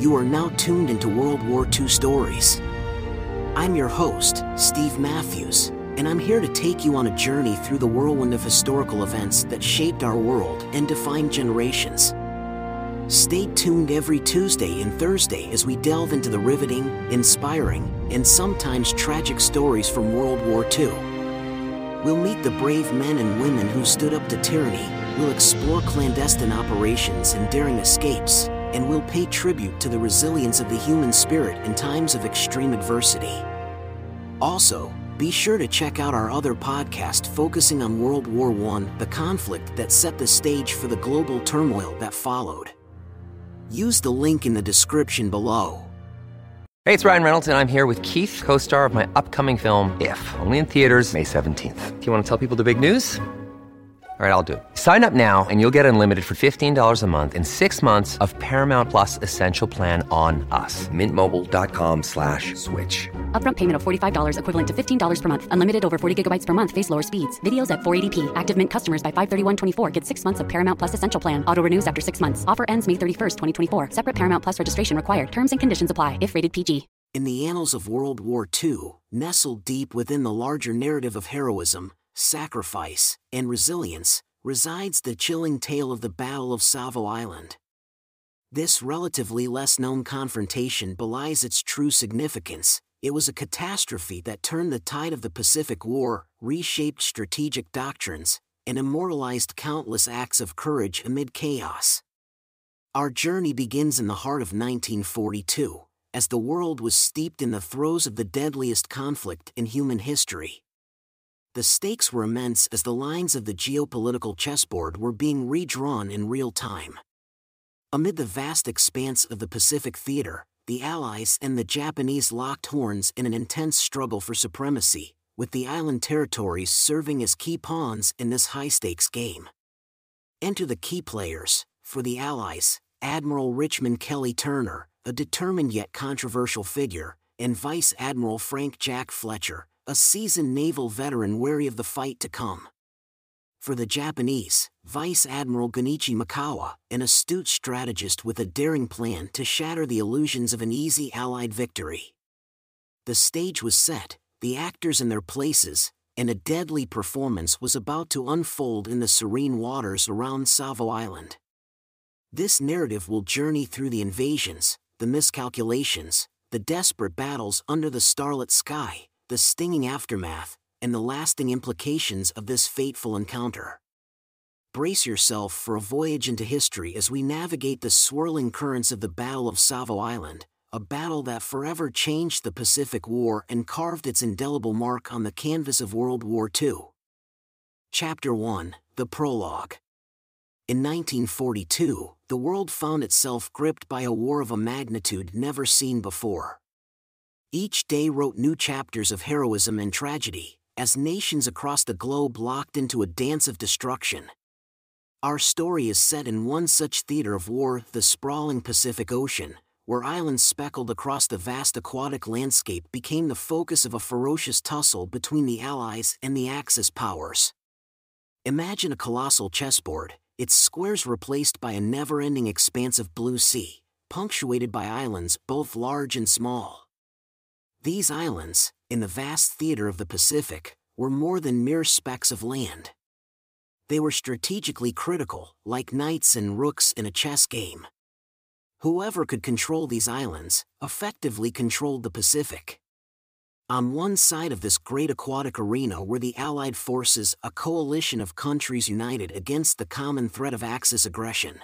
You are now tuned into World War II stories. I'm your host, Steve Matthews, and I'm here to take you on a journey through the whirlwind of historical events that shaped our world and defined generations. Stay tuned every Tuesday and Thursday as we delve into the riveting, inspiring, and sometimes tragic stories from World War II. We'll meet the brave men and women who stood up to tyranny, we'll explore clandestine operations and daring escapes, and we'll pay tribute to the resilience of the human spirit in times of extreme adversity. Also, be sure to check out our other podcast focusing on World War I, the conflict that set the stage for the global turmoil that followed. Use the link in the description below. Hey, it's Ryan Reynolds, and I'm here with Keith, co-star of my upcoming film, If, only in theaters May 17th. Do you want to tell people the big news? All right, I'll do it. Sign up now and you'll get unlimited for $15 a month and 6 months of Paramount Plus Essential Plan on us. MintMobile.com/switch. Upfront payment of $45 equivalent to $15 per month. Unlimited over 40 gigabytes per month. Face lower speeds. Videos at 480p. Active Mint customers by 531.24 get 6 months of Paramount Plus Essential Plan. Auto renews after 6 months. Offer ends May 31st, 2024. Separate Paramount Plus registration required. Terms and conditions apply if rated PG. In the annals of World War II, nestled deep within the larger narrative of heroism, sacrifice, and resilience, resides the chilling tale of the Battle of Savo Island. This relatively less-known confrontation belies its true significance. It was a catastrophe that turned the tide of the Pacific War, reshaped strategic doctrines, and immortalized countless acts of courage amid chaos. Our journey begins in the heart of 1942, as the world was steeped in the throes of the deadliest conflict in human history. The stakes were immense as the lines of the geopolitical chessboard were being redrawn in real time. Amid the vast expanse of the Pacific theater, the Allies and the Japanese locked horns in an intense struggle for supremacy, with the island territories serving as key pawns in this high-stakes game. Enter the key players. For the Allies, Admiral Richmond Kelly Turner, a determined yet controversial figure, and Vice Admiral Frank Jack Fletcher, a seasoned naval veteran wary of the fight to come. For the Japanese, Vice Admiral Gunichi Mikawa, an astute strategist with a daring plan to shatter the illusions of an easy Allied victory. The stage was set, the actors in their places, and a deadly performance was about to unfold in the serene waters around Savo Island. This narrative will journey through the invasions, the miscalculations, the desperate battles under the starlit sky, the stinging aftermath, and the lasting implications of this fateful encounter. Brace yourself for a voyage into history as we navigate the swirling currents of the Battle of Savo Island, a battle that forever changed the Pacific War and carved its indelible mark on the canvas of World War II. Chapter 1: The Prologue. In 1942, the world found itself gripped by a war of a magnitude never seen before. Each day wrote new chapters of heroism and tragedy, as nations across the globe locked into a dance of destruction. Our story is set in one such theater of war, the sprawling Pacific Ocean, where islands speckled across the vast aquatic landscape became the focus of a ferocious tussle between the Allies and the Axis powers. Imagine a colossal chessboard, its squares replaced by a never-ending expanse of blue sea, punctuated by islands both large and small. These islands, in the vast theater of the Pacific, were more than mere specks of land. They were strategically critical, like knights and rooks in a chess game. Whoever could control these islands, effectively controlled the Pacific. On one side of this great aquatic arena were the Allied forces, a coalition of countries united against the common threat of Axis aggression.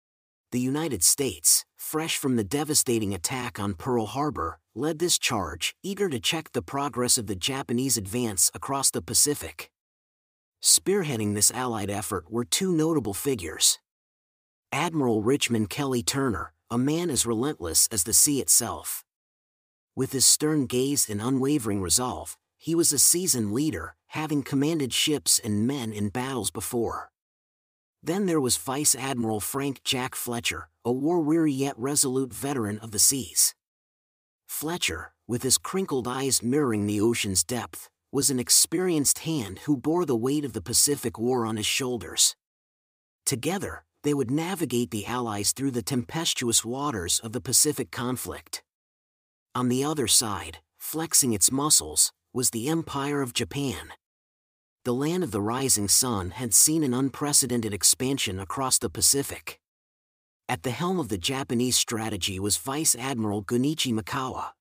The United States, fresh from the devastating attack on Pearl Harbor, led this charge, eager to check the progress of the Japanese advance across the Pacific. Spearheading this Allied effort were two notable figures. Admiral Richmond Kelly Turner, a man as relentless as the sea itself. With his stern gaze and unwavering resolve, he was a seasoned leader, having commanded ships and men in battles before. Then there was Vice Admiral Frank Jack Fletcher, a war-weary yet resolute veteran of the seas. Fletcher, with his crinkled eyes mirroring the ocean's depth, was an experienced hand who bore the weight of the Pacific War on his shoulders. Together, they would navigate the Allies through the tempestuous waters of the Pacific conflict. On the other side, flexing its muscles, was the Empire of Japan. The land of the rising sun had seen an unprecedented expansion across the Pacific. At the helm of the Japanese strategy was Vice Admiral Gunichi Mikawa.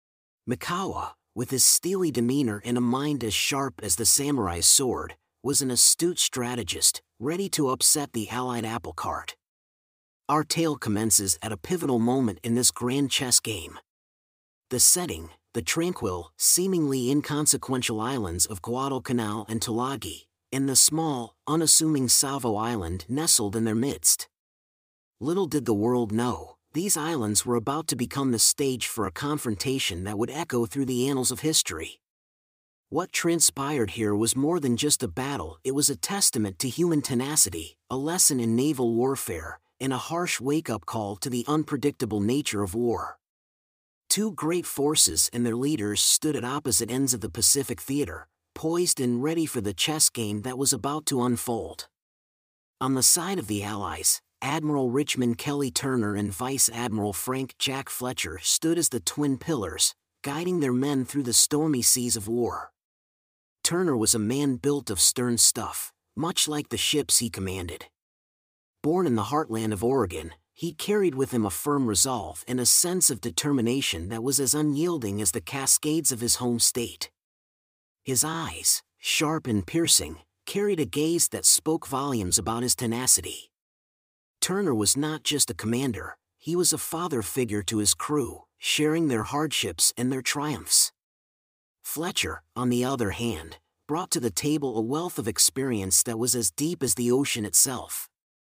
Mikawa, with his steely demeanor and a mind as sharp as the samurai's sword, was an astute strategist, ready to upset the Allied apple cart. Our tale commences at a pivotal moment in this grand chess game. The setting, the tranquil, seemingly inconsequential islands of Guadalcanal and Tulagi, and the small, unassuming Savo Island nestled in their midst. Little did the world know, these islands were about to become the stage for a confrontation that would echo through the annals of history. What transpired here was more than just a battle, it was a testament to human tenacity, a lesson in naval warfare, and a harsh wake-up call to the unpredictable nature of war. Two great forces and their leaders stood at opposite ends of the Pacific theater, poised and ready for the chess game that was about to unfold. On the side of the Allies, Admiral Richmond Kelly Turner and Vice Admiral Frank Jack Fletcher stood as the twin pillars, guiding their men through the stormy seas of war. Turner was a man built of stern stuff, much like the ships he commanded. Born in the heartland of Oregon, he carried with him a firm resolve and a sense of determination that was as unyielding as the Cascades of his home state. His eyes, sharp and piercing, carried a gaze that spoke volumes about his tenacity. Turner was not just a commander, he was a father figure to his crew, sharing their hardships and their triumphs. Fletcher, on the other hand, brought to the table a wealth of experience that was as deep as the ocean itself.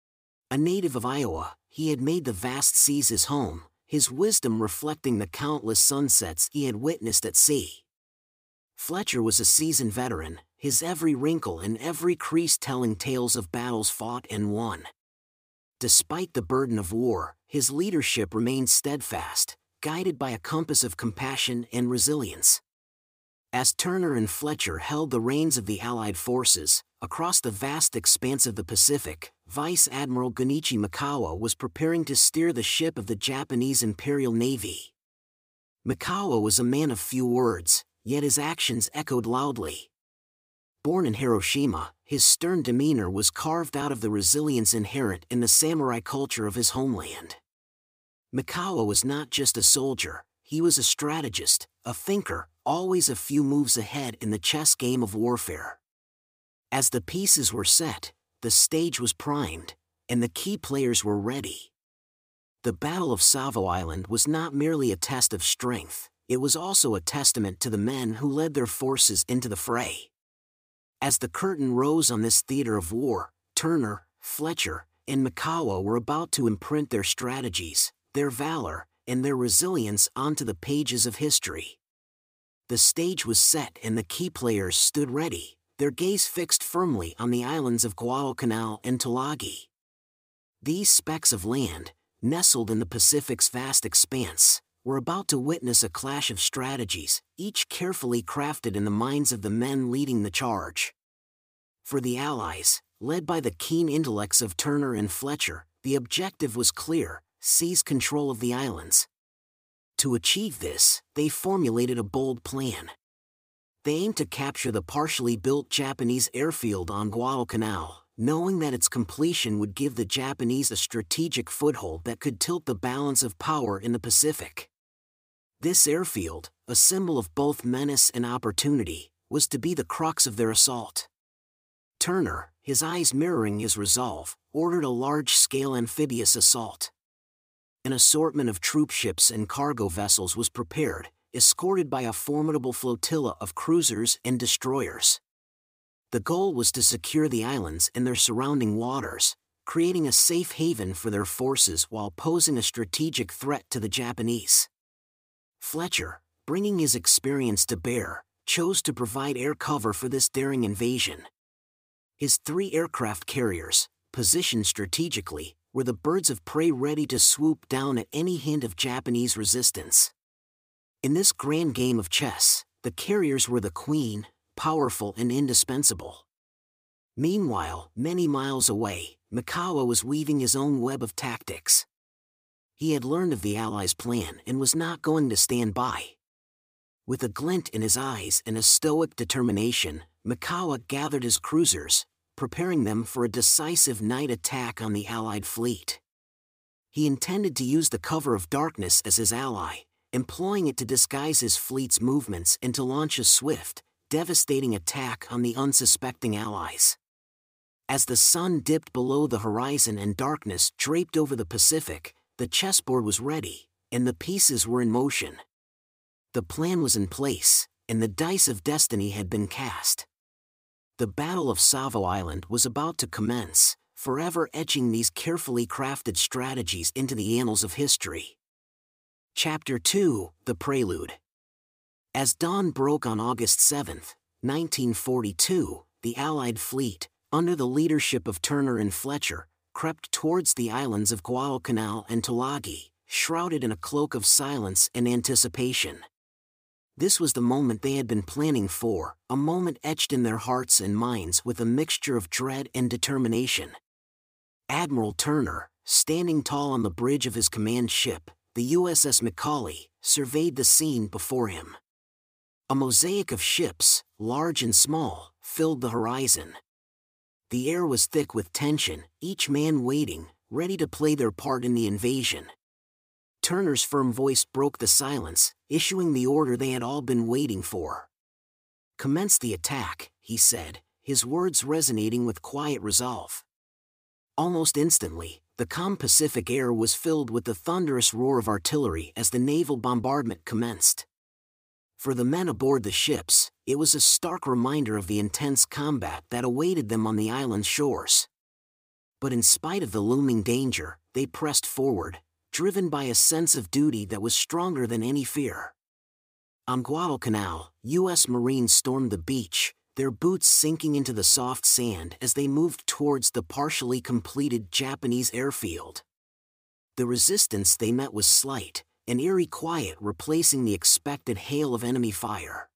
A native of Iowa, he had made the vast seas his home, his wisdom reflecting the countless sunsets he had witnessed at sea. Fletcher was a seasoned veteran, his every wrinkle and every crease telling tales of battles fought and won. Despite the burden of war, his leadership remained steadfast, guided by a compass of compassion and resilience. As Turner and Fletcher held the reins of the Allied forces, across the vast expanse of the Pacific, Vice Admiral Gunichi Mikawa was preparing to steer the ship of the Japanese Imperial Navy. Mikawa was a man of few words, yet his actions echoed loudly. Born in Hiroshima, his stern demeanor was carved out of the resilience inherent in the samurai culture of his homeland. Mikawa was not just a soldier, he was a strategist, a thinker, always a few moves ahead in the chess game of warfare. As the pieces were set, the stage was primed, and the key players were ready. The Battle of Savo Island was not merely a test of strength, it was also a testament to the men who led their forces into the fray. As the curtain rose on this theater of war, Turner, Fletcher, and Mikawa were about to imprint their strategies, their valor, and their resilience onto the pages of history. The stage was set and the key players stood ready, their gaze fixed firmly on the islands of Guadalcanal and Tulagi. These specks of land, nestled in the Pacific's vast expanse, were about to witness a clash of strategies, each carefully crafted in the minds of the men leading the charge. For the Allies, led by the keen intellects of Turner and Fletcher, the objective was clear: seize control of the islands. To achieve this, they formulated a bold plan. They aimed to capture the partially built Japanese airfield on Guadalcanal, knowing that its completion would give the Japanese a strategic foothold that could tilt the balance of power in the Pacific. This airfield, a symbol of both menace and opportunity, was to be the crux of their assault. Turner, his eyes mirroring his resolve, ordered a large-scale amphibious assault. An assortment of troop ships and cargo vessels was prepared, escorted by a formidable flotilla of cruisers and destroyers. The goal was to secure the islands and their surrounding waters, creating a safe haven for their forces while posing a strategic threat to the Japanese. Fletcher, bringing his experience to bear, chose to provide air cover for this daring invasion. His 3 aircraft carriers, positioned strategically, were the birds of prey ready to swoop down at any hint of Japanese resistance. In this grand game of chess, the carriers were the queen, powerful and indispensable. Meanwhile, many miles away, Mikawa was weaving his own web of tactics. He had learned of the Allies' plan and was not going to stand by. With a glint in his eyes and a stoic determination, Mikawa gathered his cruisers, preparing them for a decisive night attack on the Allied fleet. He intended to use the cover of darkness as his ally, employing it to disguise his fleet's movements and to launch a swift, devastating attack on the unsuspecting Allies. As the sun dipped below the horizon and darkness draped over the Pacific, the chessboard was ready, and the pieces were in motion. The plan was in place, and the dice of destiny had been cast. The Battle of Savo Island was about to commence, forever etching these carefully crafted strategies into the annals of history. Chapter 2: The Prelude. As dawn broke on August 7, 1942, the Allied fleet, under the leadership of Turner and Fletcher, crept towards the islands of Guadalcanal and Tulagi, shrouded in a cloak of silence and anticipation. This was the moment they had been planning for, a moment etched in their hearts and minds with a mixture of dread and determination. Admiral Turner, standing tall on the bridge of his command ship, the USS Macaulay, surveyed the scene before him. A mosaic of ships, large and small, filled the horizon. The air was thick with tension, each man waiting, ready to play their part in the invasion. Turner's firm voice broke the silence, issuing the order they had all been waiting for. "Commence the attack," he said, his words resonating with quiet resolve. Almost instantly, the calm Pacific air was filled with the thunderous roar of artillery as the naval bombardment commenced. For the men aboard the ships, it was a stark reminder of the intense combat that awaited them on the island's shores. But in spite of the looming danger, they pressed forward, driven by a sense of duty that was stronger than any fear. On Guadalcanal, U.S. Marines stormed the beach, their boots sinking into the soft sand as they moved towards the partially completed Japanese airfield. The resistance they met was slight, an eerie quiet replacing the expected hail of enemy fire.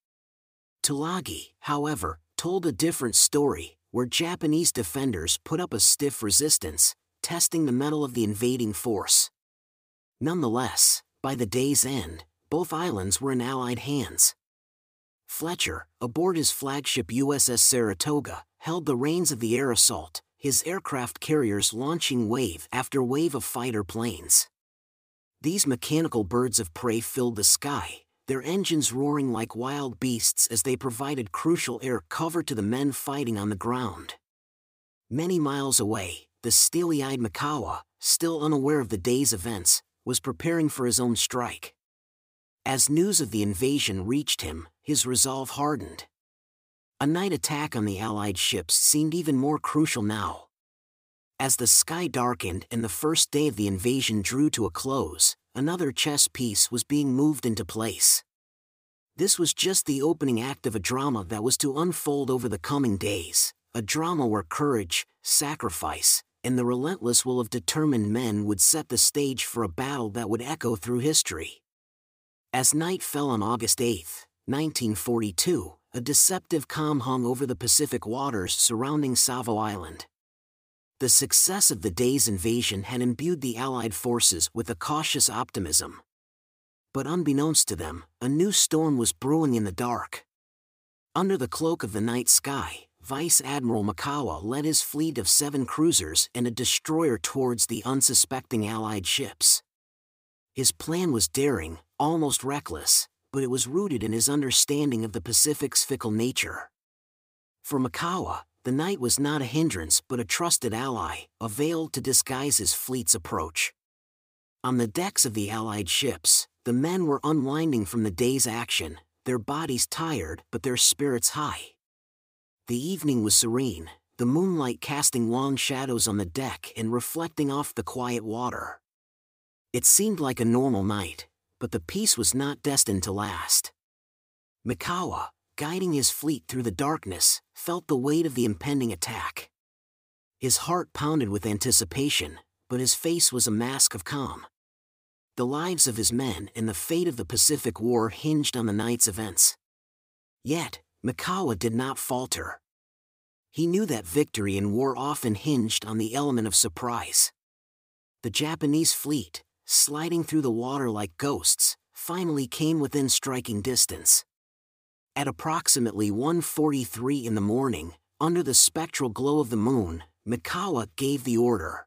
Tulagi, however, told a different story, where Japanese defenders put up a stiff resistance, testing the mettle of the invading force. Nonetheless, by the day's end, both islands were in Allied hands. Fletcher, aboard his flagship USS Saratoga, held the reins of the air assault, his aircraft carriers launching wave after wave of fighter planes. These mechanical birds of prey filled the sky, their engines roaring like wild beasts as they provided crucial air cover to the men fighting on the ground. Many miles away, the steely-eyed Mikawa, still unaware of the day's events, was preparing for his own strike. As news of the invasion reached him, his resolve hardened. A night attack on the Allied ships seemed even more crucial now. As the sky darkened and the first day of the invasion drew to a close, another chess piece was being moved into place. This was just the opening act of a drama that was to unfold over the coming days, a drama where courage, sacrifice, and the relentless will of determined men would set the stage for a battle that would echo through history. As night fell on August 8, 1942, a deceptive calm hung over the Pacific waters surrounding Savo Island. The success of the day's invasion had imbued the Allied forces with a cautious optimism. But unbeknownst to them, a new storm was brewing in the dark. Under the cloak of the night sky, Vice Admiral Mikawa led his fleet of 7 cruisers and a destroyer towards the unsuspecting Allied ships. His plan was daring, almost reckless, but it was rooted in his understanding of the Pacific's fickle nature. For Mikawa, the night was not a hindrance but a trusted ally, a veil to disguise his fleet's approach. On the decks of the Allied ships, the men were unwinding from the day's action, their bodies tired but their spirits high. The evening was serene, the moonlight casting long shadows on the deck and reflecting off the quiet water. It seemed like a normal night, but the peace was not destined to last. Mikawa, guiding his fleet through the darkness, felt the weight of the impending attack. His heart pounded with anticipation, but his face was a mask of calm. The lives of his men and the fate of the Pacific War hinged on the night's events. Yet, Mikawa did not falter. He knew that victory in war often hinged on the element of surprise. The Japanese fleet, sliding through the water like ghosts, finally came within striking distance. At approximately 1:43 in the morning, under the spectral glow of the moon, Mikawa gave the order.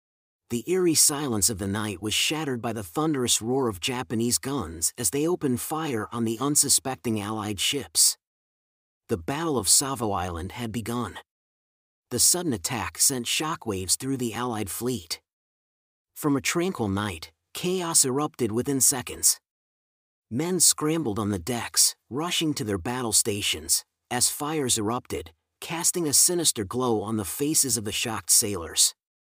The eerie silence of the night was shattered by the thunderous roar of Japanese guns as they opened fire on the unsuspecting Allied ships. The Battle of Savo Island had begun. The sudden attack sent shockwaves through the Allied fleet. From a tranquil night, chaos erupted within seconds. Men scrambled on the decks, rushing to their battle stations, as fires erupted, casting a sinister glow on the faces of the shocked sailors.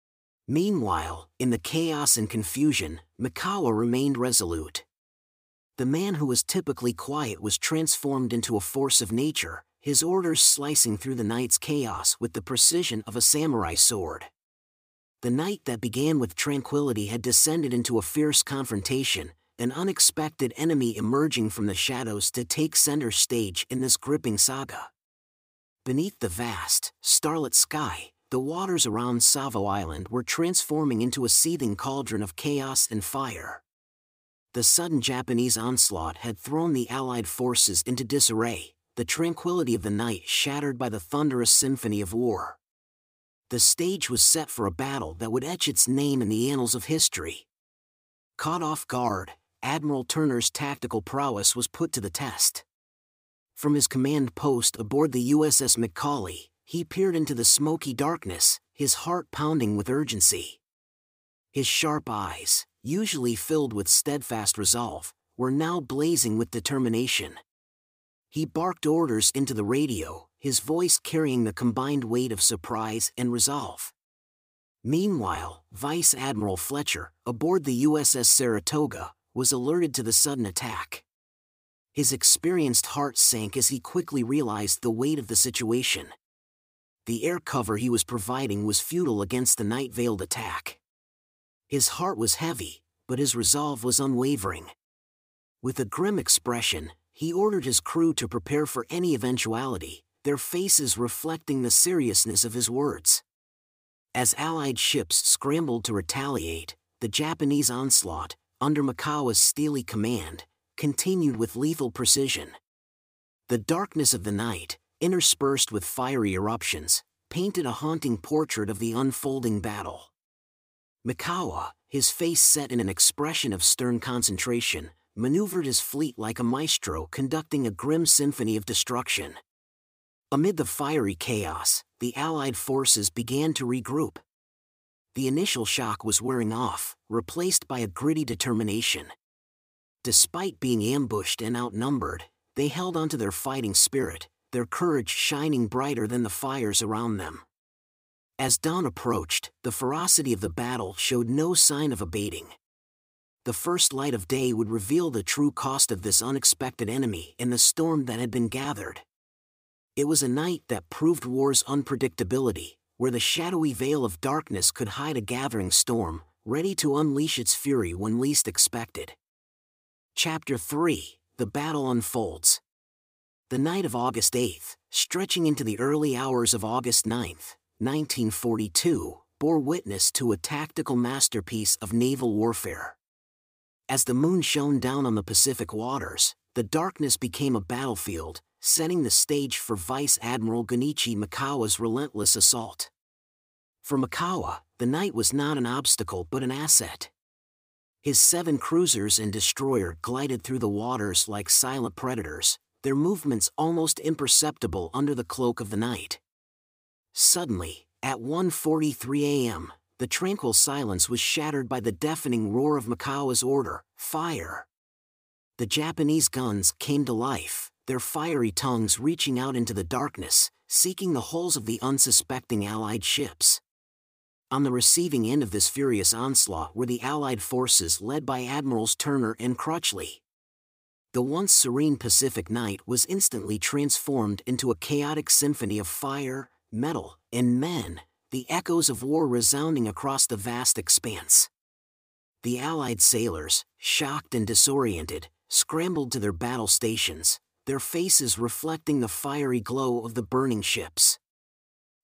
Meanwhile, in the chaos and confusion, Mikawa remained resolute. The man who was typically quiet was transformed into a force of nature, his orders slicing through the night's chaos with the precision of a samurai sword. The night that began with tranquility had descended into a fierce confrontation, an unexpected enemy emerging from the shadows to take center stage in this gripping saga. Beneath the vast, starlit sky, the waters around Savo Island were transforming into a seething cauldron of chaos and fire. The sudden Japanese onslaught had thrown the Allied forces into disarray, the tranquility of the night shattered by the thunderous symphony of war. The stage was set for a battle that would etch its name in the annals of history. Caught off guard, Admiral Turner's tactical prowess was put to the test. From his command post aboard the USS Macaulay, he peered into the smoky darkness, his heart pounding with urgency. His sharp eyes, usually filled with steadfast resolve, were now blazing with determination. He barked orders into the radio, his voice carrying the combined weight of surprise and resolve. Meanwhile, Vice Admiral Fletcher, aboard the USS Saratoga, was alerted to the sudden attack. His experienced heart sank as he quickly realized the weight of the situation. The air cover he was providing was futile against the night-veiled attack. His heart was heavy, but his resolve was unwavering. With a grim expression, he ordered his crew to prepare for any eventuality, their faces reflecting the seriousness of his words. As Allied ships scrambled to retaliate, the Japanese onslaught, under Mikawa's steely command, continued with lethal precision. The darkness of the night, interspersed with fiery eruptions, painted a haunting portrait of the unfolding battle. Mikawa, his face set in an expression of stern concentration, maneuvered his fleet like a maestro conducting a grim symphony of destruction. Amid the fiery chaos, the Allied forces began to regroup. The initial shock was wearing off, replaced by a gritty determination. Despite being ambushed and outnumbered, they held onto their fighting spirit, their courage shining brighter than the fires around them. As dawn approached, the ferocity of the battle showed no sign of abating. The first light of day would reveal the true cost of this unexpected enemy and the storm that had been gathered. It was a night that proved war's unpredictability, where the shadowy veil of darkness could hide a gathering storm, ready to unleash its fury when least expected. Chapter 3: The Battle Unfolds. The night of August 8th, stretching into the early hours of August 9th, 1942, bore witness to a tactical masterpiece of naval warfare. As the moon shone down on the Pacific waters, the darkness became a battlefield, setting the stage for Vice Admiral Gunichi Mikawa's relentless assault. For Mikawa, the night was not an obstacle but an asset. His 7 cruisers and destroyer glided through the waters like silent predators, their movements almost imperceptible under the cloak of the night. Suddenly, at 1:43 a.m., the tranquil silence was shattered by the deafening roar of Mikawa's order, "Fire!" The Japanese guns came to life, their fiery tongues reaching out into the darkness, seeking the hulls of the unsuspecting Allied ships. On the receiving end of this furious onslaught were the Allied forces led by Admirals Turner and Crutchley. The once serene Pacific night was instantly transformed into a chaotic symphony of fire, metal, and men, the echoes of war resounding across the vast expanse. The Allied sailors, shocked and disoriented, scrambled to their battle stations, their faces reflecting the fiery glow of the burning ships.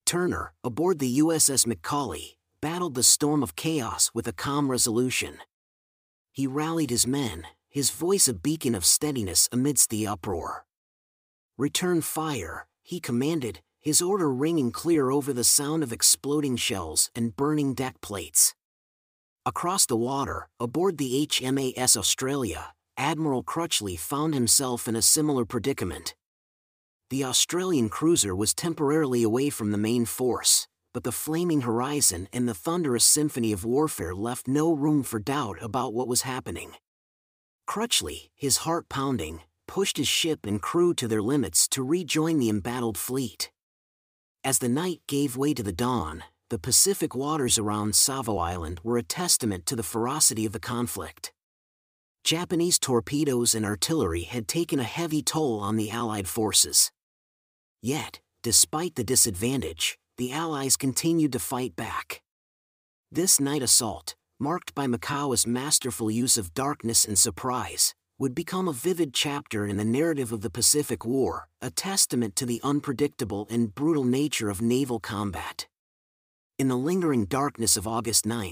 Turner, aboard the USS McCauley, battled the storm of chaos with a calm resolution. He rallied his men, his voice a beacon of steadiness amidst the uproar. "Return fire," he commanded, his order ringing clear over the sound of exploding shells and burning deck plates. Across the water, aboard the HMAS Australia, Admiral Crutchley found himself in a similar predicament. The Australian cruiser was temporarily away from the main force, but the flaming horizon and the thunderous symphony of warfare left no room for doubt about what was happening. Crutchley, his heart pounding, pushed his ship and crew to their limits to rejoin the embattled fleet. As the night gave way to the dawn, the Pacific waters around Savo Island were a testament to the ferocity of the conflict. Japanese torpedoes and artillery had taken a heavy toll on the Allied forces. Yet, despite the disadvantage, the Allies continued to fight back. This night assault, marked by Mikawa's masterful use of darkness and surprise, would become a vivid chapter in the narrative of the Pacific War, a testament to the unpredictable and brutal nature of naval combat. In the lingering darkness of August 9,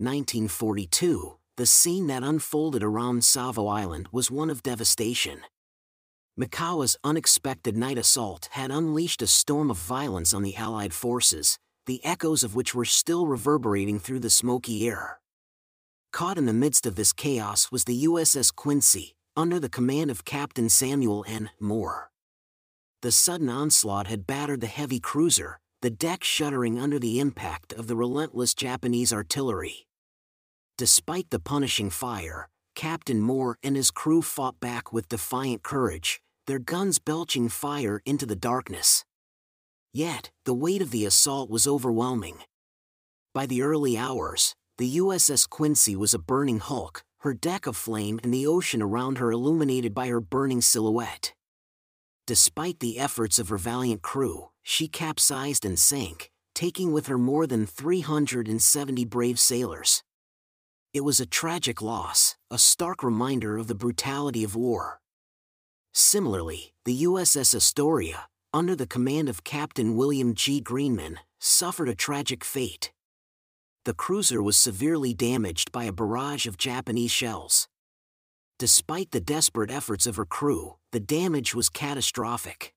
1942, the scene that unfolded around Savo Island was one of devastation. Mikawa's unexpected night assault had unleashed a storm of violence on the Allied forces, the echoes of which were still reverberating through the smoky air. Caught in the midst of this chaos was the USS Quincy, under the command of Captain Samuel N. Moore. The sudden onslaught had battered the heavy cruiser, the deck shuddering under the impact of the relentless Japanese artillery. Despite the punishing fire, Captain Moore and his crew fought back with defiant courage, their guns belching fire into the darkness. Yet, the weight of the assault was overwhelming. By the early hours, the USS Quincy was a burning hulk, her deck aflame and the ocean around her illuminated by her burning silhouette. Despite the efforts of her valiant crew, she capsized and sank, taking with her more than 370 brave sailors. It was a tragic loss, a stark reminder of the brutality of war. Similarly, the USS Astoria, under the command of Captain William G. Greenman, suffered a tragic fate. The cruiser was severely damaged by a barrage of Japanese shells. Despite the desperate efforts of her crew, the damage was catastrophic.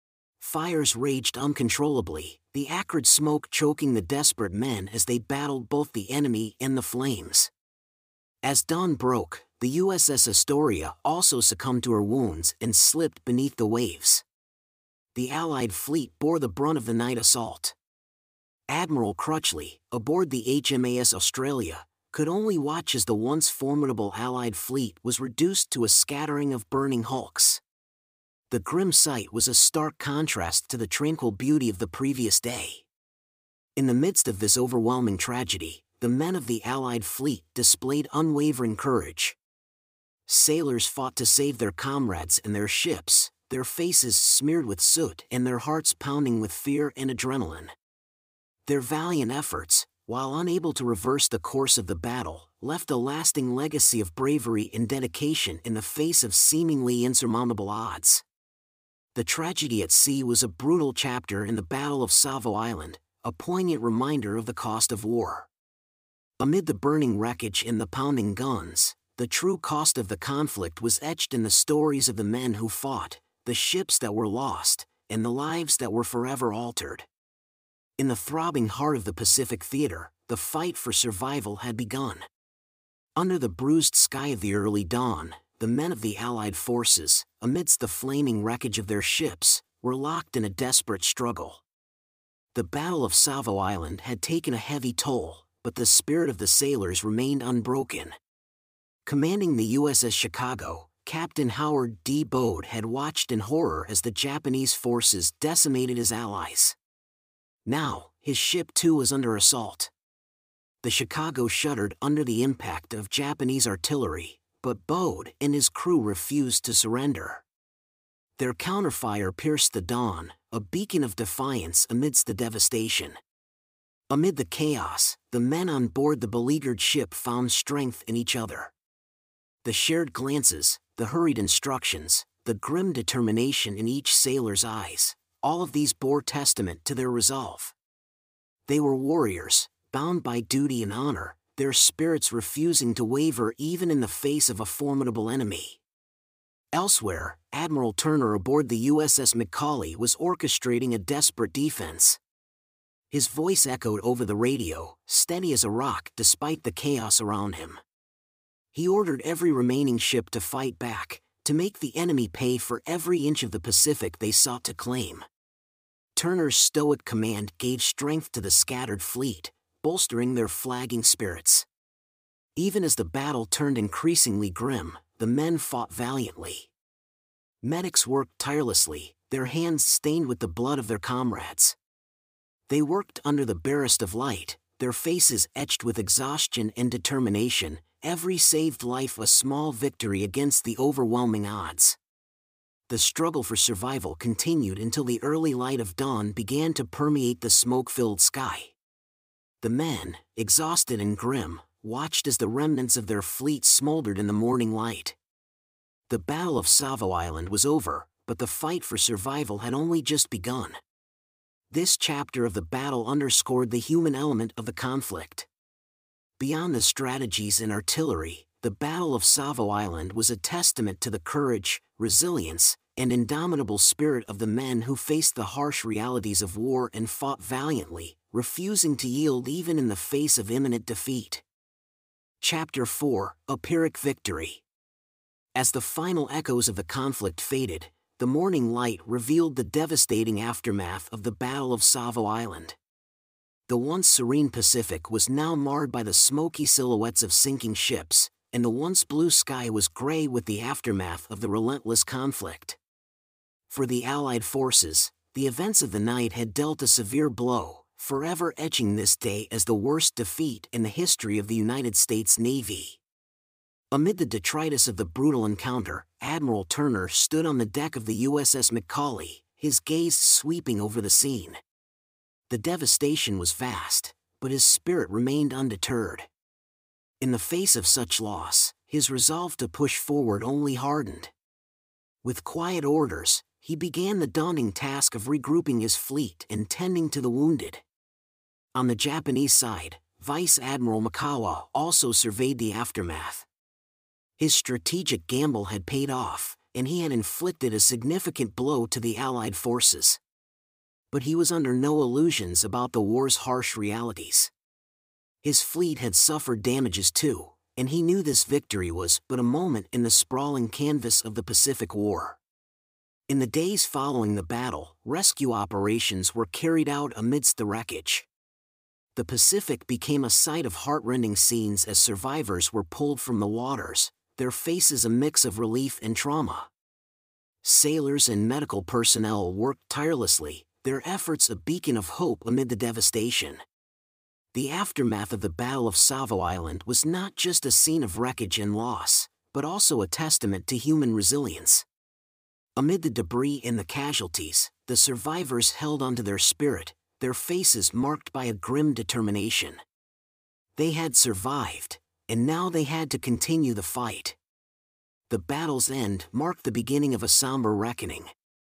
Fires raged uncontrollably, the acrid smoke choking the desperate men as they battled both the enemy and the flames. As dawn broke, the USS Astoria also succumbed to her wounds and slipped beneath the waves. The Allied fleet bore the brunt of the night assault. Admiral Crutchley, aboard the HMAS Australia, could only watch as the once formidable Allied fleet was reduced to a scattering of burning hulks. The grim sight was a stark contrast to the tranquil beauty of the previous day. In the midst of this overwhelming tragedy, the men of the Allied fleet displayed unwavering courage. Sailors fought to save their comrades and their ships, their faces smeared with soot and their hearts pounding with fear and adrenaline. Their valiant efforts, while unable to reverse the course of the battle, left a lasting legacy of bravery and dedication in the face of seemingly insurmountable odds. The tragedy at sea was a brutal chapter in the Battle of Savo Island, a poignant reminder of the cost of war. Amid the burning wreckage and the pounding guns, the true cost of the conflict was etched in the stories of the men who fought, the ships that were lost, and the lives that were forever altered. In the throbbing heart of the Pacific Theater, the fight for survival had begun. Under the bruised sky of the early dawn, the men of the Allied forces, amidst the flaming wreckage of their ships, were locked in a desperate struggle. The Battle of Savo Island had taken a heavy toll, but the spirit of the sailors remained unbroken. Commanding the USS Chicago, Captain Howard D. Bode had watched in horror as the Japanese forces decimated his allies. Now, his ship too was under assault. The Chicago shuddered under the impact of Japanese artillery, but Bode and his crew refused to surrender. Their counterfire pierced the dawn, a beacon of defiance amidst the devastation. Amid the chaos, the men on board the beleaguered ship found strength in each other. The shared glances, the hurried instructions, the grim determination in each sailor's eyes, all of these bore testament to their resolve. They were warriors, bound by duty and honor, their spirits refusing to waver even in the face of a formidable enemy. Elsewhere, Admiral Turner aboard the USS Macaulay was orchestrating a desperate defense. His voice echoed over the radio, steady as a rock despite the chaos around him. He ordered every remaining ship to fight back, to make the enemy pay for every inch of the Pacific they sought to claim. Turner's stoic command gave strength to the scattered fleet, bolstering their flagging spirits. Even as the battle turned increasingly grim, the men fought valiantly. Medics worked tirelessly, their hands stained with the blood of their comrades. They worked under the barest of light, their faces etched with exhaustion and determination, every saved life a small victory against the overwhelming odds. The struggle for survival continued until the early light of dawn began to permeate the smoke-filled sky. The men, exhausted and grim, watched as the remnants of their fleet smoldered in the morning light. The Battle of Savo Island was over, but the fight for survival had only just begun. This chapter of the battle underscored the human element of the conflict. Beyond the strategies and artillery, the Battle of Savo Island was a testament to the courage, resilience, and indomitable spirit of the men who faced the harsh realities of war and fought valiantly, refusing to yield even in the face of imminent defeat. Chapter 4: A Pyrrhic Victory. As the final echoes of the conflict faded, the morning light revealed the devastating aftermath of the Battle of Savo Island. The once serene Pacific was now marred by the smoky silhouettes of sinking ships, and the once blue sky was gray with the aftermath of the relentless conflict. For the Allied forces, the events of the night had dealt a severe blow, forever etching this day as the worst defeat in the history of the United States Navy. Amid the detritus of the brutal encounter, Admiral Turner stood on the deck of the USS Macaulay, his gaze sweeping over the scene. The devastation was vast, but his spirit remained undeterred. In the face of such loss, his resolve to push forward only hardened. With quiet orders, he began the daunting task of regrouping his fleet and tending to the wounded. On the Japanese side, Vice Admiral Mikawa also surveyed the aftermath. His strategic gamble had paid off, and he had inflicted a significant blow to the Allied forces. But he was under no illusions about the war's harsh realities. His fleet had suffered damages too, and he knew this victory was but a moment in the sprawling canvas of the Pacific War. In the days following the battle, rescue operations were carried out amidst the wreckage. The Pacific became a sight of heartrending scenes as survivors were pulled from the waters, their faces a mix of relief and trauma. Sailors and medical personnel worked tirelessly, their efforts a beacon of hope amid the devastation. The aftermath of the Battle of Savo Island was not just a scene of wreckage and loss, but also a testament to human resilience. Amid the debris and the casualties, the survivors held onto their spirit, their faces marked by a grim determination. They had survived, and now they had to continue the fight. The battle's end marked the beginning of a somber reckoning.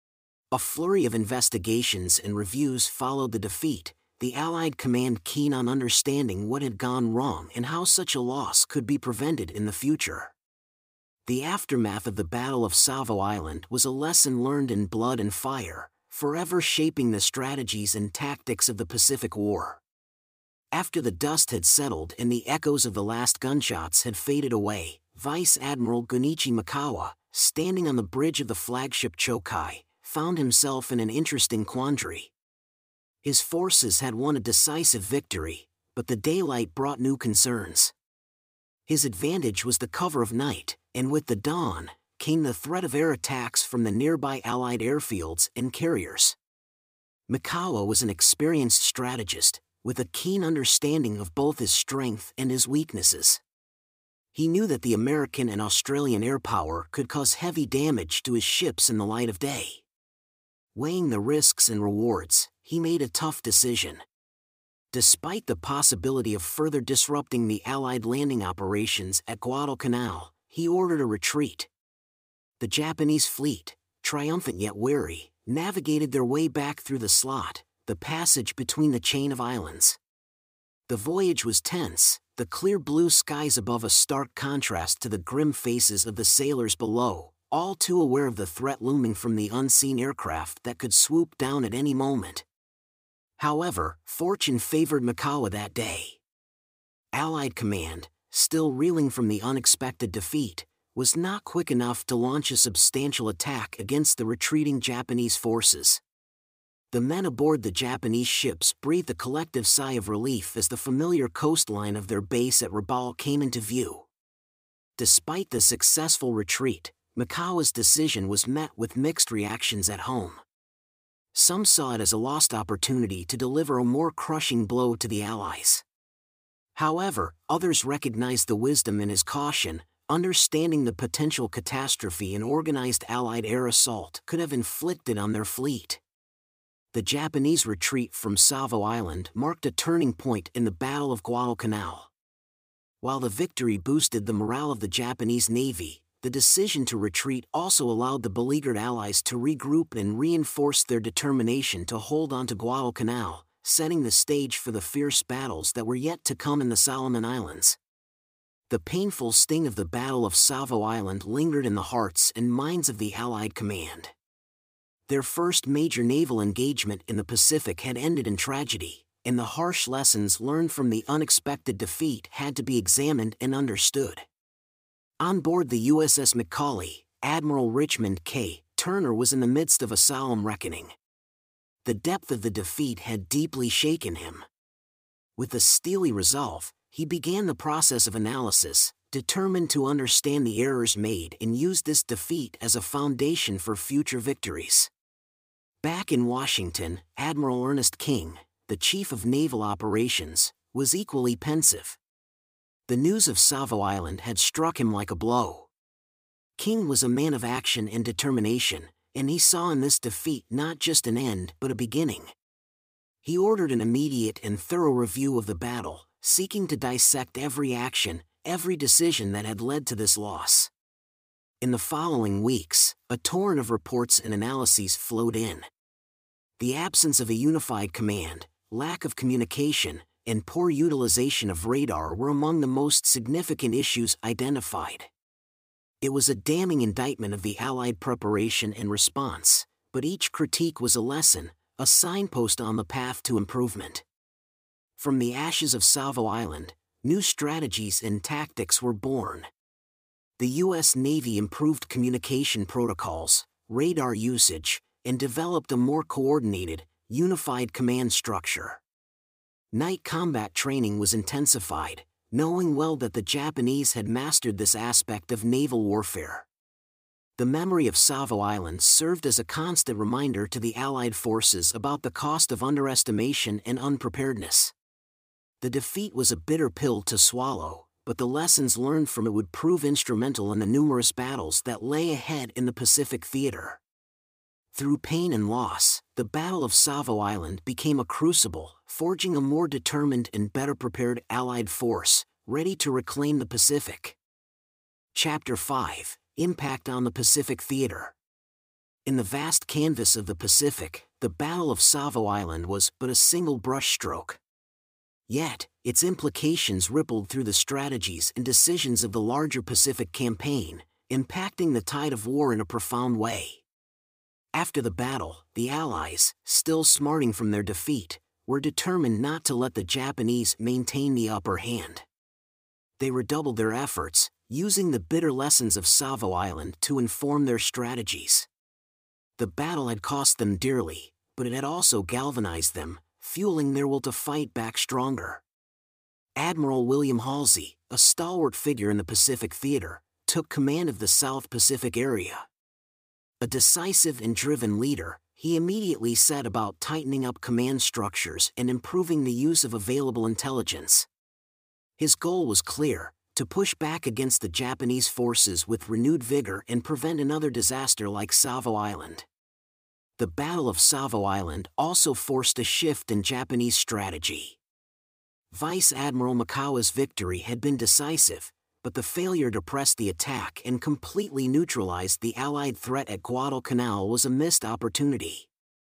A flurry of investigations and reviews followed the defeat, the Allied command keen on understanding what had gone wrong and how such a loss could be prevented in the future. The aftermath of the Battle of Savo Island was a lesson learned in blood and fire, forever shaping the strategies and tactics of the Pacific War. After the dust had settled and the echoes of the last gunshots had faded away, Vice Admiral Gunichi Mikawa, standing on the bridge of the flagship Chokai, found himself in an interesting quandary. His forces had won a decisive victory, but the daylight brought new concerns. His advantage was the cover of night, and with the dawn, came the threat of air attacks from the nearby Allied airfields and carriers. Mikawa was an experienced strategist, with a keen understanding of both his strength and his weaknesses. He knew that the American and Australian air power could cause heavy damage to his ships in the light of day. Weighing the risks and rewards, he made a tough decision. Despite the possibility of further disrupting the Allied landing operations at Guadalcanal, he ordered a retreat. The Japanese fleet, triumphant yet wary, navigated their way back through the slot, the passage between the chain of islands. The voyage was tense, the clear blue skies above a stark contrast to the grim faces of the sailors below, all too aware of the threat looming from the unseen aircraft that could swoop down at any moment. However, fortune favored Mikawa that day. Allied command, still reeling from the unexpected defeat, was not quick enough to launch a substantial attack against the retreating Japanese forces. The men aboard the Japanese ships breathed a collective sigh of relief as the familiar coastline of their base at Rabaul came into view. Despite the successful retreat, Mikawa's decision was met with mixed reactions at home. Some saw it as a lost opportunity to deliver a more crushing blow to the Allies. However, others recognized the wisdom in his caution, understanding the potential catastrophe an organized Allied air assault could have inflicted on their fleet. The Japanese retreat from Savo Island marked a turning point in the Battle of Guadalcanal. While the victory boosted the morale of the Japanese Navy, the decision to retreat also allowed the beleaguered Allies to regroup and reinforce their determination to hold on to Guadalcanal, setting the stage for the fierce battles that were yet to come in the Solomon Islands. The painful sting of the Battle of Savo Island lingered in the hearts and minds of the Allied command. Their first major naval engagement in the Pacific had ended in tragedy, and the harsh lessons learned from the unexpected defeat had to be examined and understood. On board the USS McCauley, Admiral Richmond K. Turner was in the midst of a solemn reckoning. The depth of the defeat had deeply shaken him. With a steely resolve, he began the process of analysis, determined to understand the errors made and use this defeat as a foundation for future victories. Back in Washington, Admiral Ernest King, the Chief of Naval Operations, was equally pensive. The news of Savo Island had struck him like a blow. King was a man of action and determination, and he saw in this defeat not just an end but a beginning. He ordered an immediate and thorough review of the battle, seeking to dissect every action, every decision that had led to this loss. In the following weeks, a torrent of reports and analyses flowed in. The absence of a unified command, lack of communication, and poor utilization of radar were among the most significant issues identified. It was a damning indictment of the Allied preparation and response, but each critique was a lesson, a signpost on the path to improvement. From the ashes of Savo Island, new strategies and tactics were born. The U.S. Navy improved communication protocols, radar usage, and developed a more coordinated, unified command structure. Night combat training was intensified, knowing well that the Japanese had mastered this aspect of naval warfare. The memory of Savo Island served as a constant reminder to the Allied forces about the cost of underestimation and unpreparedness. The defeat was a bitter pill to swallow, but the lessons learned from it would prove instrumental in the numerous battles that lay ahead in the Pacific theater. Through pain and loss, the Battle of Savo Island became a crucible, forging a more determined and better prepared Allied force, ready to reclaim the Pacific. Chapter 5: Impact on the Pacific Theater. In the vast canvas of the Pacific, the Battle of Savo Island was but a single brushstroke. Yet, its implications rippled through the strategies and decisions of the larger Pacific campaign, impacting the tide of war in a profound way. After the battle, the Allies, still smarting from their defeat, were determined not to let the Japanese maintain the upper hand. They redoubled their efforts, using the bitter lessons of Savo Island to inform their strategies. The battle had cost them dearly, but it had also galvanized them, fueling their will to fight back stronger. Admiral William Halsey, a stalwart figure in the Pacific theater, took command of the South Pacific area. A decisive and driven leader, he immediately set about tightening up command structures and improving the use of available intelligence. His goal was clear: to push back against the Japanese forces with renewed vigor and prevent another disaster like Savo Island. The Battle of Savo Island also forced a shift in Japanese strategy. Vice Admiral Mikawa's victory had been decisive, but the failure to press the attack and completely neutralize the Allied threat at Guadalcanal was a missed opportunity.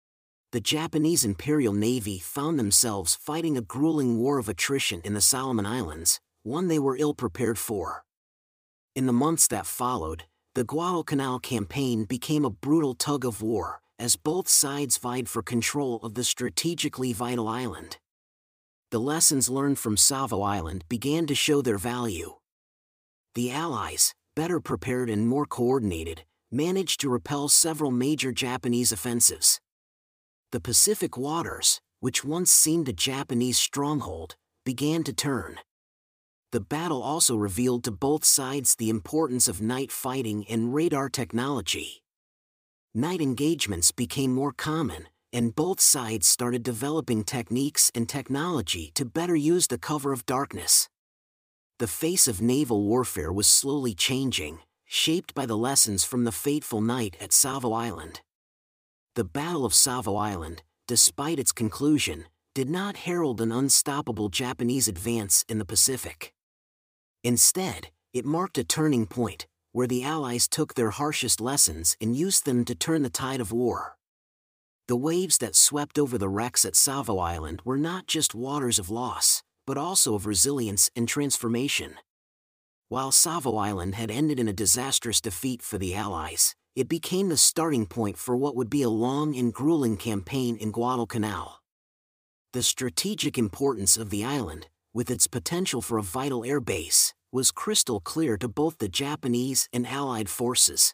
the Japanese Imperial Navy found themselves fighting a grueling war of attrition in the Solomon Islands, one they were ill-prepared for. In the months that followed, the Guadalcanal campaign became a brutal tug-of-war, as both sides vied for control of the strategically vital island. The lessons learned from Savo Island began to show their value. The Allies, better prepared and more coordinated, managed to repel several major Japanese offensives. The Pacific waters, which once seemed a Japanese stronghold, began to turn. The battle also revealed to both sides the importance of night fighting and radar technology. Night engagements became more common, and both sides started developing techniques and technology to better use the cover of darkness. The face of naval warfare was slowly changing, shaped by the lessons from the fateful night at Savo Island. The Battle of Savo Island, despite its conclusion, did not herald an unstoppable Japanese advance in the Pacific. Instead, it marked a turning point, where the Allies took their harshest lessons and used them to turn the tide of war. The waves that swept over the wrecks at Savo Island were not just waters of loss, but also of resilience and transformation. While Savo Island had ended in a disastrous defeat for the Allies, it became the starting point for what would be a long and grueling campaign in Guadalcanal. The strategic importance of the island, with its potential for a vital air base, was crystal clear to both the Japanese and Allied forces.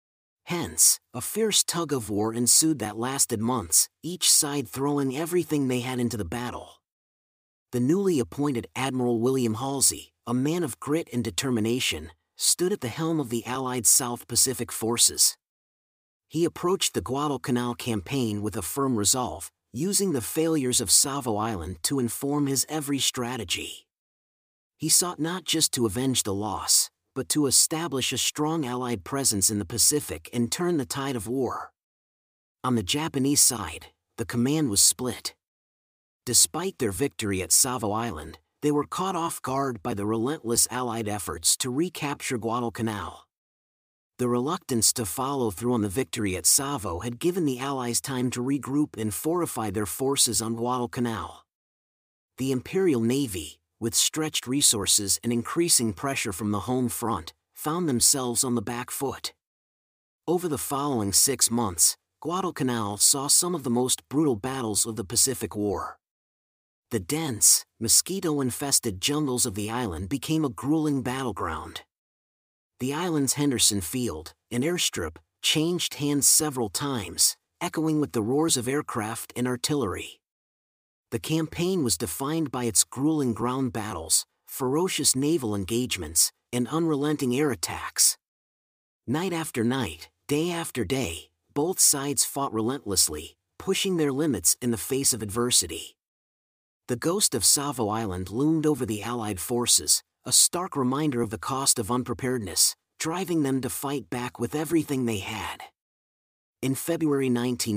Hence, a fierce tug-of-war ensued that lasted months, each side throwing everything they had into the battle. The newly appointed Admiral William Halsey, a man of grit and determination, stood at the helm of the Allied South Pacific forces. He approached the Guadalcanal campaign with a firm resolve, using the failures of Savo Island to inform his every strategy. He sought not just to avenge the loss, but to establish a strong Allied presence in the Pacific and turn the tide of war. On the Japanese side, the command was split. Despite their victory at Savo Island, they were caught off guard by the relentless Allied efforts to recapture Guadalcanal. The reluctance to follow through on the victory at Savo had given the Allies time to regroup and fortify their forces on Guadalcanal. The Imperial Navy, with stretched resources and increasing pressure from the home front, found themselves on the back foot. Over the following 6 months, Guadalcanal saw some of the most brutal battles of the Pacific War. The dense, mosquito-infested jungles of the island became a grueling battleground. The island's Henderson Field, an airstrip, changed hands several times, echoing with the roars of aircraft and artillery. The campaign was defined by its grueling ground battles, ferocious naval engagements, and unrelenting air attacks. Night after night, day after day, both sides fought relentlessly, pushing their limits in the face of adversity. The ghost of Savo Island loomed over the Allied forces, a stark reminder of the cost of unpreparedness, driving them to fight back with everything they had. In February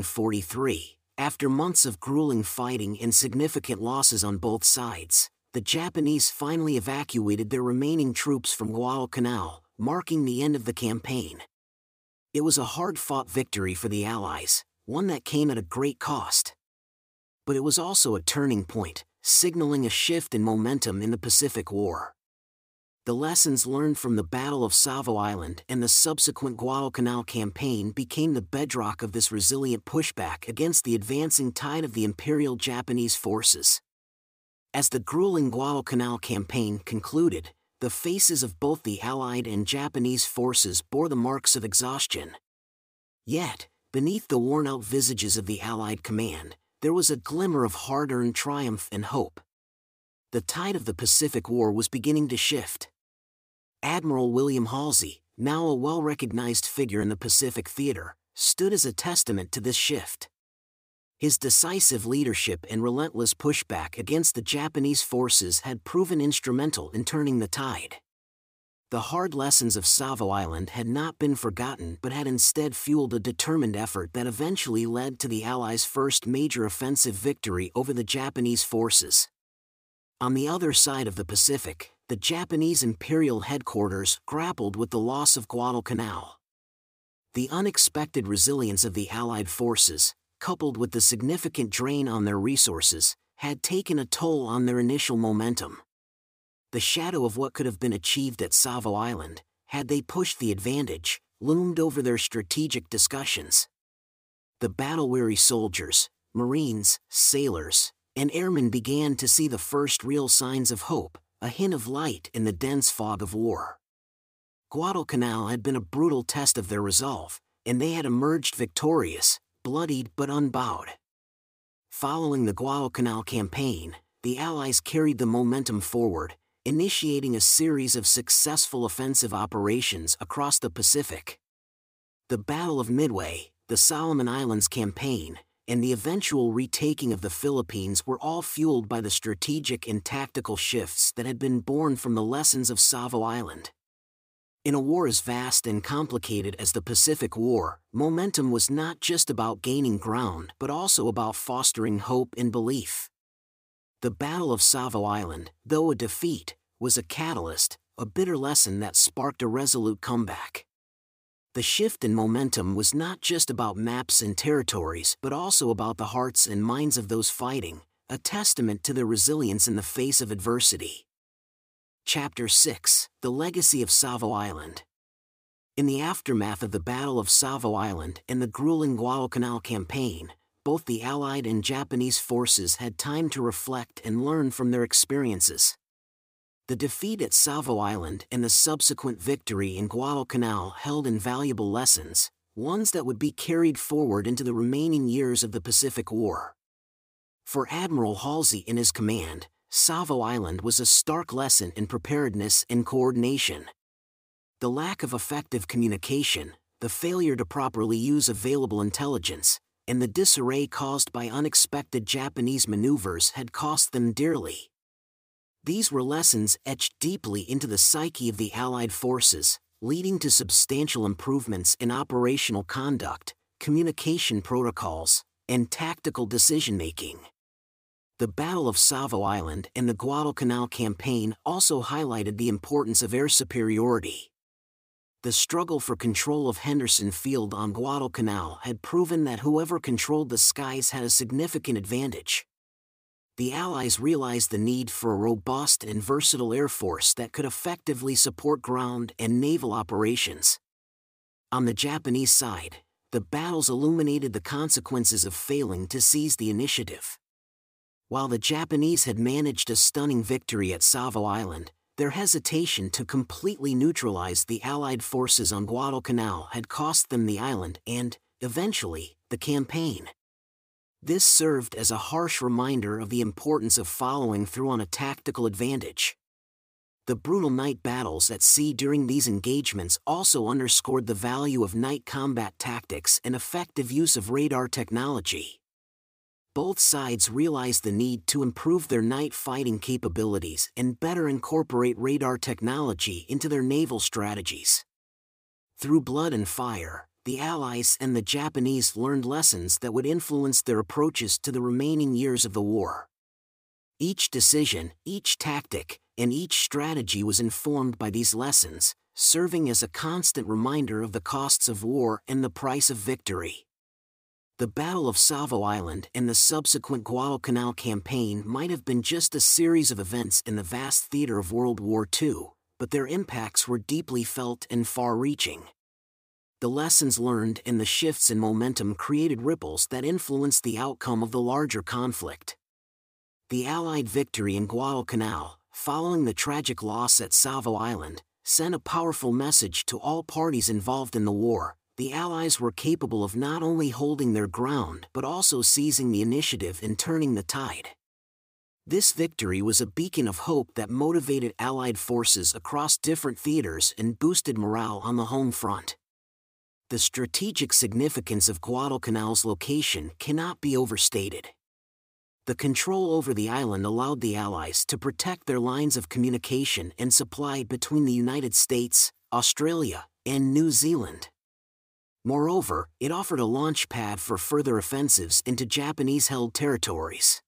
1943, after months of grueling fighting and significant losses on both sides, the Japanese finally evacuated their remaining troops from Guadalcanal, marking the end of the campaign. It was a hard-fought victory for the Allies, one that came at a great cost. But it was also a turning point, signaling a shift in momentum in the Pacific War. The lessons learned from the Battle of Savo Island and the subsequent Guadalcanal campaign became the bedrock of this resilient pushback against the advancing tide of the Imperial Japanese forces. As the grueling Guadalcanal campaign concluded, the faces of both the Allied and Japanese forces bore the marks of exhaustion. Yet, beneath the worn-out visages of the Allied command, there was a glimmer of hard-earned triumph and hope. The tide of the Pacific War was beginning to shift. Admiral William Halsey, now a well-recognized figure in the Pacific theater, stood as a testament to this shift. His decisive leadership and relentless pushback against the Japanese forces had proven instrumental in turning the tide. The hard lessons of Savo Island had not been forgotten but had instead fueled a determined effort that eventually led to the Allies' first major offensive victory over the Japanese forces. On the other side of the Pacific, the Japanese Imperial headquarters grappled with the loss of Guadalcanal. The unexpected resilience of the Allied forces, coupled with the significant drain on their resources, had taken a toll on their initial momentum. The shadow of what could have been achieved at Savo Island, had they pushed the advantage, loomed over their strategic discussions. The battle-weary soldiers, Marines, sailors, and airmen began to see the first real signs of hope, a hint of light in the dense fog of war. Guadalcanal had been a brutal test of their resolve, and they had emerged victorious, bloodied but unbowed. Following the Guadalcanal campaign, the Allies carried the momentum forward, initiating a series of successful offensive operations across the Pacific. The Battle of Midway, the Solomon Islands campaign, and the eventual retaking of the Philippines were all fueled by the strategic and tactical shifts that had been born from the lessons of Savo Island. In a war as vast and complicated as the Pacific War, momentum was not just about gaining ground but also about fostering hope and belief. The Battle of Savo Island, though a defeat, was a catalyst, a bitter lesson that sparked a resolute comeback. The shift in momentum was not just about maps and territories but also about the hearts and minds of those fighting, a testament to their resilience in the face of adversity. Chapter 6: The Legacy of Savo Island. In the aftermath of the Battle of Savo Island and the grueling Guadalcanal campaign, both the Allied and Japanese forces had time to reflect and learn from their experiences. The defeat at Savo Island and the subsequent victory in Guadalcanal held invaluable lessons, ones that would be carried forward into the remaining years of the Pacific War. For Admiral Halsey and his command, Savo Island was a stark lesson in preparedness and coordination. The lack of effective communication, the failure to properly use available intelligence, and the disarray caused by unexpected Japanese maneuvers had cost them dearly. These were lessons etched deeply into the psyche of the Allied forces, leading to substantial improvements in operational conduct, communication protocols, and tactical decision-making. The Battle of Savo Island and the Guadalcanal campaign also highlighted the importance of air superiority. The struggle for control of Henderson Field on Guadalcanal had proven that whoever controlled the skies had a significant advantage. The Allies realized the need for a robust and versatile air force that could effectively support ground and naval operations. On the Japanese side, the battles illuminated the consequences of failing to seize the initiative. While the Japanese had managed a stunning victory at Savo Island, their hesitation to completely neutralize the Allied forces on Guadalcanal had cost them the island and, eventually, the campaign. This served as a harsh reminder of the importance of following through on a tactical advantage. The brutal night battles at sea during these engagements also underscored the value of night combat tactics and effective use of radar technology. Both sides realized the need to improve their night fighting capabilities and better incorporate radar technology into their naval strategies. Through blood and fire, the Allies and the Japanese learned lessons that would influence their approaches to the remaining years of the war. Each decision, each tactic, and each strategy was informed by these lessons, serving as a constant reminder of the costs of war and the price of victory. The Battle of Savo Island and the subsequent Guadalcanal campaign might have been just a series of events in the vast theater of World War II, but their impacts were deeply felt and far-reaching. The lessons learned and the shifts in momentum created ripples that influenced the outcome of the larger conflict. The Allied victory in Guadalcanal, following the tragic loss at Savo Island, sent a powerful message to all parties involved in the war. The Allies were capable of not only holding their ground but also seizing the initiative and turning the tide. This victory was a beacon of hope that motivated Allied forces across different theaters and boosted morale on the home front. The strategic significance of Guadalcanal's location cannot be overstated. The control over the island allowed the Allies to protect their lines of communication and supply between the United States, Australia, and New Zealand. Moreover, it offered a launch pad for further offensives into Japanese-held territories.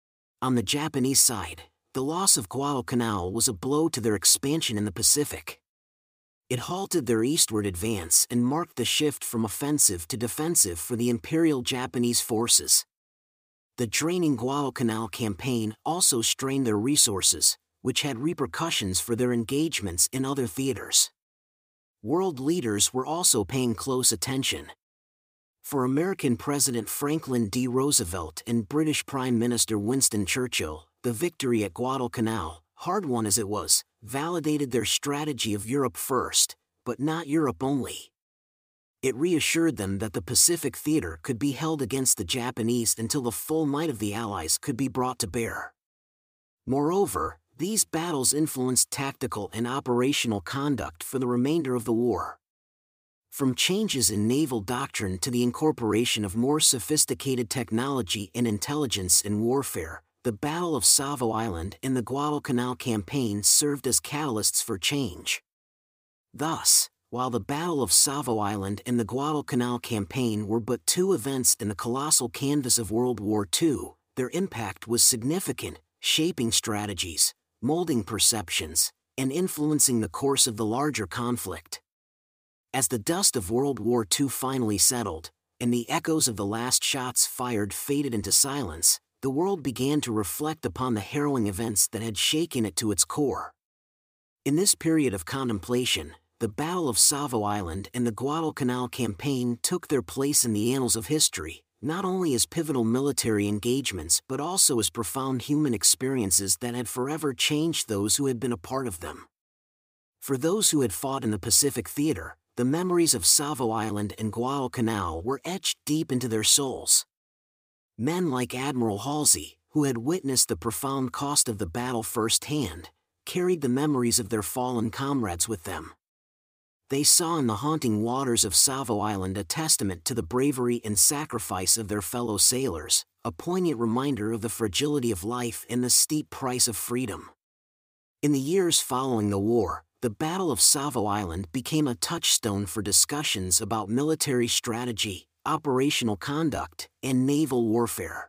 On the Japanese side, the loss of Guadalcanal was a blow to their expansion in the Pacific. It halted their eastward advance and marked the shift from offensive to defensive for the Imperial Japanese forces. The draining Guadalcanal campaign also strained their resources, which had repercussions for their engagements in other theaters. World leaders were also paying close attention. For American President Franklin D. Roosevelt and British Prime Minister Winston Churchill, the victory at Guadalcanal, hard won as it was, validated their strategy of Europe first, but not Europe only. It reassured them that the Pacific theater could be held against the Japanese until the full might of the Allies could be brought to bear. Moreover, these battles influenced tactical and operational conduct for the remainder of the war. From changes in naval doctrine to the incorporation of more sophisticated technology and intelligence in warfare, the Battle of Savo Island and the Guadalcanal campaign served as catalysts for change. Thus, while the Battle of Savo Island and the Guadalcanal campaign were but two events in the colossal canvas of World War II, their impact was significant, shaping strategies, molding perceptions, and influencing the course of the larger conflict. As the dust of World War II finally settled, and the echoes of the last shots fired faded into silence, the world began to reflect upon the harrowing events that had shaken it to its core. In this period of contemplation, the Battle of Savo Island and the Guadalcanal campaign took their place in the annals of history, not only as pivotal military engagements but also as profound human experiences that had forever changed those who had been a part of them. For those who had fought in the Pacific theater, the memories of Savo Island and Guadalcanal were etched deep into their souls. Men like Admiral Halsey, who had witnessed the profound cost of the battle firsthand, carried the memories of their fallen comrades with them. They saw in the haunting waters of Savo Island a testament to the bravery and sacrifice of their fellow sailors, a poignant reminder of the fragility of life and the steep price of freedom. In the years following the war, the Battle of Savo Island became a touchstone for discussions about military strategy, operational conduct, and naval warfare.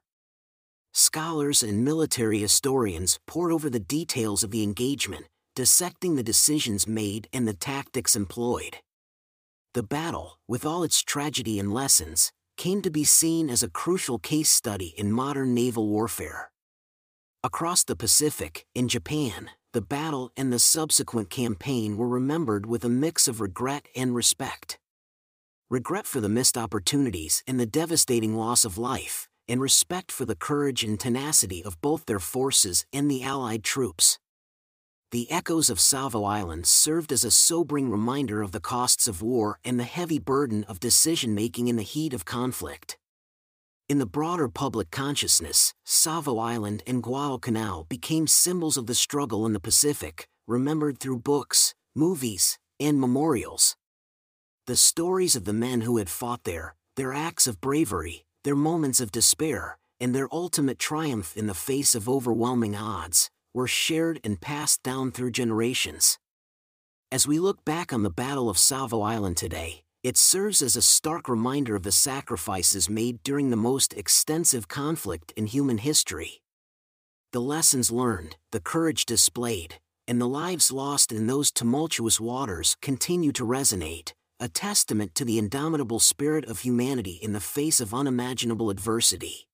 Scholars and military historians pored over the details of the engagement, dissecting the decisions made and the tactics employed. The battle, with all its tragedy and lessons, came to be seen as a crucial case study in modern naval warfare. Across the Pacific, in Japan, the battle and the subsequent campaign were remembered with a mix of regret and respect. Regret for the missed opportunities and the devastating loss of life, and respect for the courage and tenacity of both their forces and the Allied troops. The echoes of Savo Island served as a sobering reminder of the costs of war and the heavy burden of decision-making in the heat of conflict. In the broader public consciousness, Savo Island and Guadalcanal became symbols of the struggle in the Pacific, remembered through books, movies, and memorials. The stories of the men who had fought there, their acts of bravery, their moments of despair, and their ultimate triumph in the face of overwhelming odds, were shared and passed down through generations. As we look back on the Battle of Savo Island today, it serves as a stark reminder of the sacrifices made during the most extensive conflict in human history. The lessons learned, the courage displayed, and the lives lost in those tumultuous waters continue to resonate, a testament to the indomitable spirit of humanity in the face of unimaginable adversity.